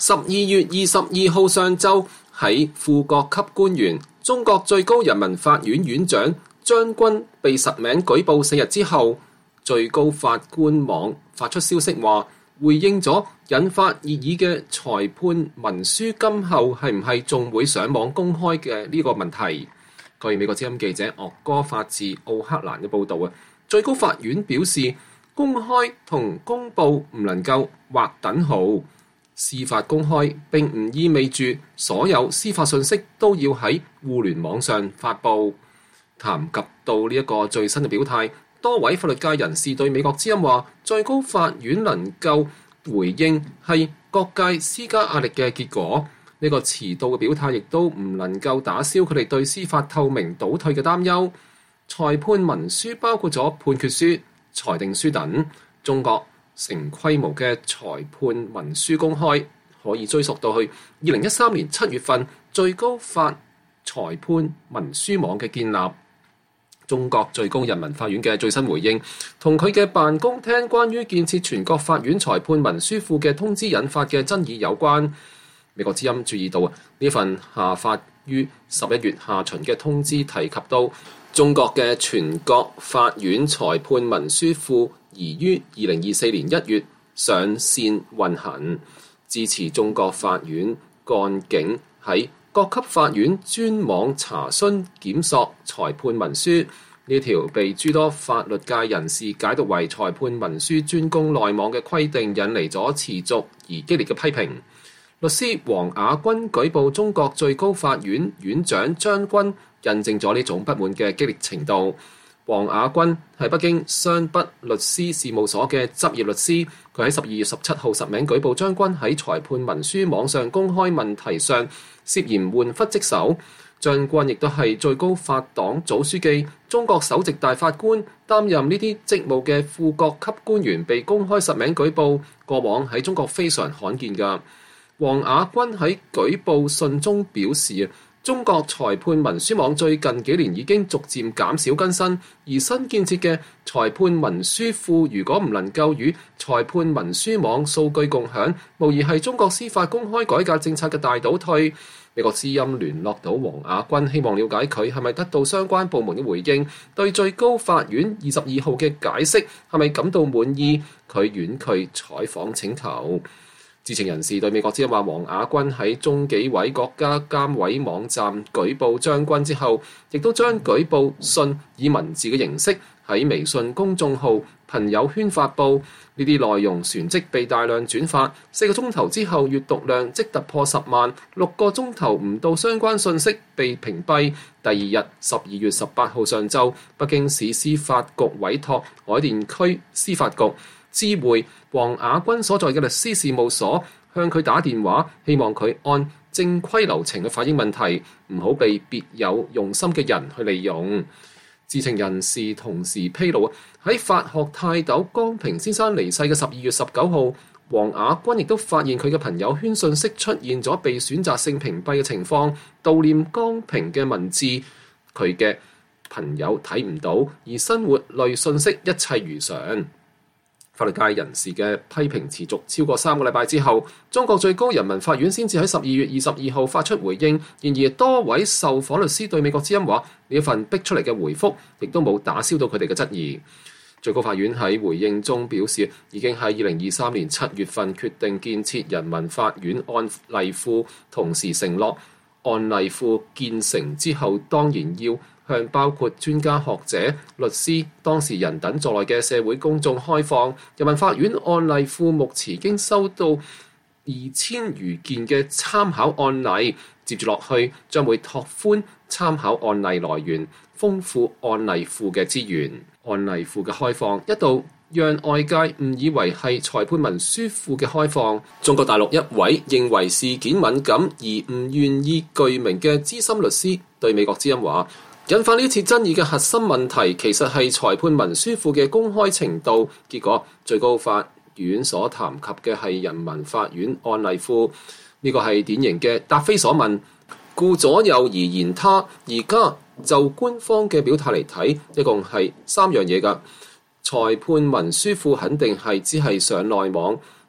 12月22號上晝，喺副國級官員、中國最高人民法院院長張軍被實名舉報4日之後，最高法官網發出消息話，回應咗引發熱議嘅裁判文書今後係唔係仲會上網公開嘅呢個問題。據美國之音記者岳哥發自奧克蘭嘅報導，最高法院表示，公開同公佈唔能夠劃等號。司法公開並唔意味住所有司法信息都要喺互聯網上發布。談及到呢一個最新嘅表態，多位法律界人士對美國之音話，最高法院能夠回應係各界施加壓力嘅結果。呢個遲到嘅表態亦都唔能夠打消佢哋對司法透明倒退嘅擔憂。裁判文書包括咗判決書、裁定書等。中國成規模嘅裁判文書公開可以追溯到去2013年7月份最高法裁判文書網嘅建立。中國最高人民法院嘅最新回應同佢嘅辦公廳關於建設全國法院裁判文書庫嘅通知引發嘅爭議有關。美國之音注意到呢份下發於11月下旬嘅通知提及到中國嘅全國法院裁判文書庫宜於2024年1月上線運行，支持中國法院幹警喺各級法院專網查詢檢索裁判文書。呢條被諸多法律界人士解讀為裁判文書專攻內網嘅規定，引嚟咗持續而激烈嘅批評。律師王雅軍舉報中國最高法院院長張軍，印證咗呢種不滿嘅激烈程度。王雅軍係北京湘北律師事務所嘅執業律師，佢喺12月17號實名舉報張軍喺裁判文書網上公開問題上涉嫌玩忽職守。張軍亦都係最高法黨組書記、中國首席大法官，擔任呢啲職務嘅副國級官員被公開實名舉報，過往喺中國非常罕見㗎。王雅軍喺舉報信中表示，中國裁判文書網最近幾年已經逐漸減少更新，而新建設嘅裁判文書庫如果唔能夠與裁判文書網數據共享，無疑係中國司法公開改革政策嘅大倒退。美國之音聯絡到王雅軍，希望了解佢係咪得到相關部門嘅回應，對最高法院22號嘅解釋係咪感到滿意，佢婉拒採訪請求。知情人士對美國之音話，王雅軍喺中紀委國家監委網站舉報張軍之後，亦都將舉報信以文字嘅形式喺微信公眾號、朋友圈發布。呢啲內容旋即被大量轉發，4個鐘頭之後閱讀量即突破10萬，6個鐘頭唔到相關信息被屏蔽。第二日12月18號上晝，北京市司法局委託海淀區司法局知會王雅軍所在嘅律師事務所，向佢打電話，希望佢按正規流程去反映問題，唔好被別有用心嘅人去利用。知情人士同時披露，喺法學泰斗江平先生離世嘅12月19號，王雅軍亦都發現佢嘅朋友圈信息出現咗被選擇性屏蔽嘅情況，悼念江平嘅文字佢嘅朋友睇唔到，而生活類信息一切如常。法律界人士嘅批評持續超過3個禮拜之後，中國最高人民法院先至喺12月22號發出回應。然而多位受訪律師對美國之音話，呢一份逼出嚟嘅回覆亦都冇打消到佢哋嘅質疑。最高法院喺回應中表示，已經喺2023年7月份決定建設人民法院案例庫，同時承諾案例庫建成之後，當然要向包括專家學者、律師、當事人等在內嘅社會公眾開放。人民法院案例庫目前已經收到2000餘件嘅參考案例，接住落去將會拓寬參考案例來源，豐富案例庫嘅資源。案例庫嘅開放一度讓外界誤以為係裁判文書庫嘅開放。中國大陸一位認為事件敏感而唔願意具名嘅資深律師對美國之音話，引發呢次爭議嘅核心問題其實係裁判文書庫嘅公開程度。結果最高法院所談及嘅係人民法院案例庫，呢個係典型嘅答非所問，顧左右而言他。而家就官方嘅表態嚟睇，一共係3樣嘢㗎。裁判文書庫肯定係只係上內網，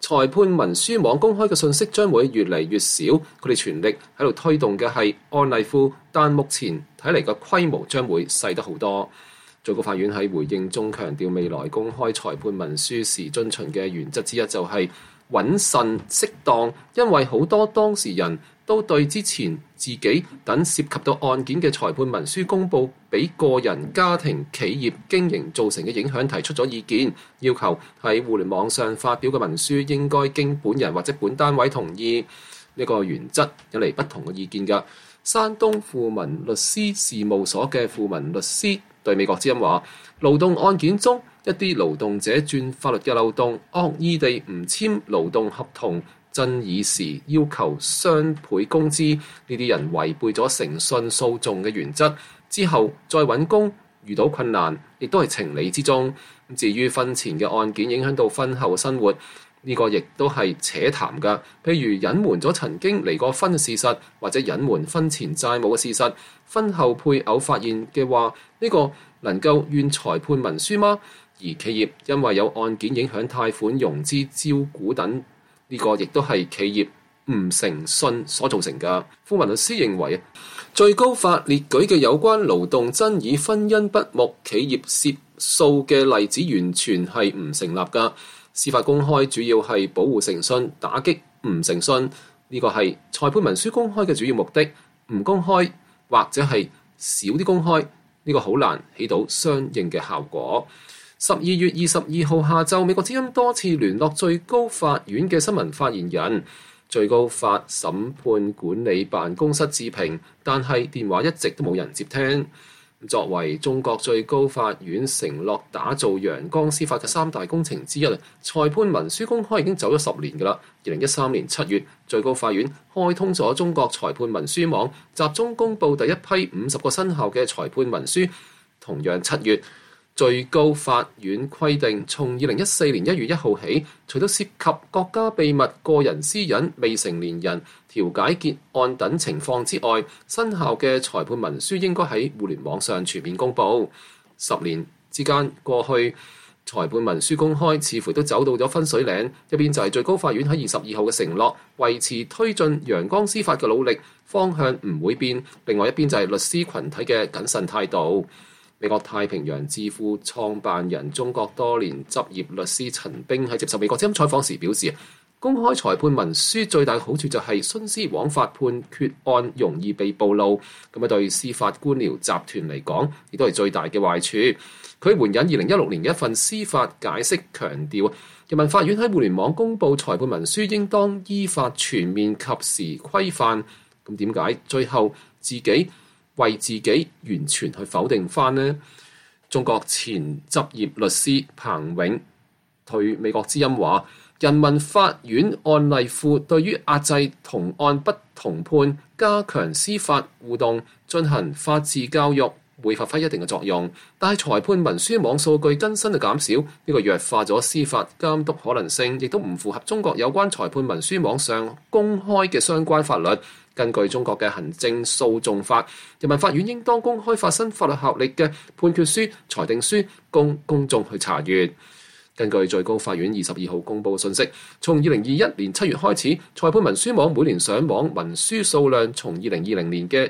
裁判文書網公開嘅信息將會越嚟越少，佢哋全力喺度推動嘅係案例庫，但目前睇嚟個規模將會細得好多。最高法院喺回應中強調，未來公開裁判文書時遵循嘅原則之一就係穩慎適當，因為好多當事人都對之前自己等涉及到案件嘅裁判文書公佈俾個人、家庭、企業經營造成嘅影響提出咗意見，要求喺互聯網上發表嘅文書應該經本人或者本單位同意。呢個原則引嚟不同嘅意見㗎。山東富民律師事務所嘅富民律師對美國之音話，勞動案件中一啲勞動者鑽法律嘅漏洞，惡意地唔簽勞動合同，爭議時要求雙倍工資，呢啲人違背咗誠信訴訟嘅原則，之後再揾工遇到困難，亦都係情理之中。至於婚前嘅案件影響到婚後生活，呢個亦都係扯談㗎。譬如隱瞞咗曾經離過婚嘅事實，或者隱瞞婚前債務嘅事實，婚後配偶發現嘅話，呢個能夠怨裁判文書嗎？而企業因為有案件影響貸款、融資、招股等，呢個亦都係企業唔誠信所造成㗎。富民律師認為，最高法列舉嘅有關勞動爭議、婚姻不睦、企業涉訴嘅例子，完全係唔成立㗎。司法公開主要係保護誠信，打擊唔誠信，呢個係裁判文書公開嘅主要目的。唔公開或者係少啲公開，呢個好難起到相應嘅效果。12月22號下晝，美國之音多次聯絡最高法院嘅新聞發言人，最高法審判管理辦公室置評，但係電話一直都冇人接聽。作為中國最高法院承諾打造陽光司法嘅三大工程之一，裁判文書公開已經走咗10年㗎啦。2013年7月，最高法院開通咗中國裁判文書網，集中公佈第一批50個生效嘅裁判文書。同樣7月，最高法院規定，從2014年1月1號起，除咗涉及國家秘密、個人私隱、未成年人調解結案等情況之外，生效嘅裁判文書應該喺互聯網上全面公佈。10年之間過去，裁判文書公開似乎都走到咗分水嶺。一邊就係最高法院喺22號嘅承諾，維持推進陽光司法嘅努力，方向唔會變。另外一邊就係律師群體嘅謹慎態度。美國太平洋智庫創辦人、中國多年執業律師陳冰喺接受美國之音採訪時表示，公開裁判文書最大嘅好處就係徇私枉法，判決案容易被暴露，咁對司法官僚集團嚟講，亦都係最大嘅壞處。佢援引2016年嘅一份司法解釋，強調人民法院喺互聯網公佈裁判文書應當依法全面及時規範。咁點解最後為自己完全去否定翻呢？中國前執業律師彭永對美國之音話，人民法院案例庫對於壓制同案不同判、加強司法互動、進行法治教育會發揮一定嘅作用，但係裁判文書網數據更新嘅減少，呢個弱化咗司法監督可能性，亦都唔符合中國有關裁判文書網上公開嘅相關法律。根據中國嘅行政訴訟法，人民法院應當公開發生法律效力嘅判決書、裁定書，供公眾去查閱。根據最高法院22號公佈嘅信息，從2021年7月開始，裁判文書網每年上網文書數量從2020年嘅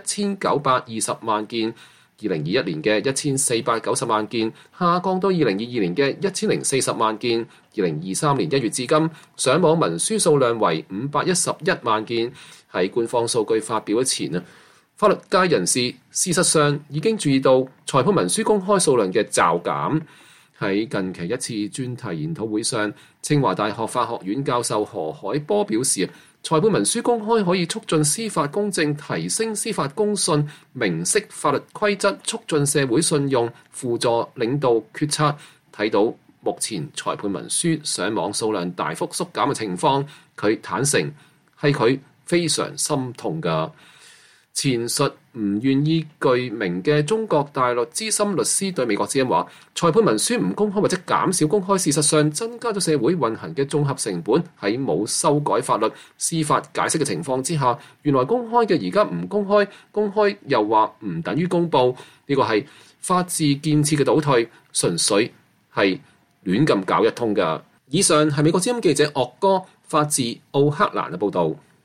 1920萬件、2021年嘅1490萬件，下降到2022年嘅1040萬件。2023年1月至今，上網文書數量為511萬件。喺官方數據發表前啊，法律界人士事實上已經注意到裁判文書公開數量嘅驟減。喺近期一次專題研討會上，清華大學法學院教授何海波表示，裁判文書公開可以促進司法公正，提升司法公信，明晰法律規則，促進社會信用，輔助領導決策。睇到目前裁判文書上網數量大幅縮減嘅情況，佢坦承係佢非常心痛㗎。前述唔願意具名嘅中國大陸資深律師對美國之音話，裁判文書唔公開或者減少公開，事實上增加咗社會運行嘅綜合成本。喺冇修改法律、司法解釋嘅情況之下，原來公開嘅而家唔公開，公開又話唔等於公佈，呢個係法治建設嘅倒退，純粹係亂咁搞一通㗎。 以上係美國之音記者岳哥發自奧克蘭嘅報導。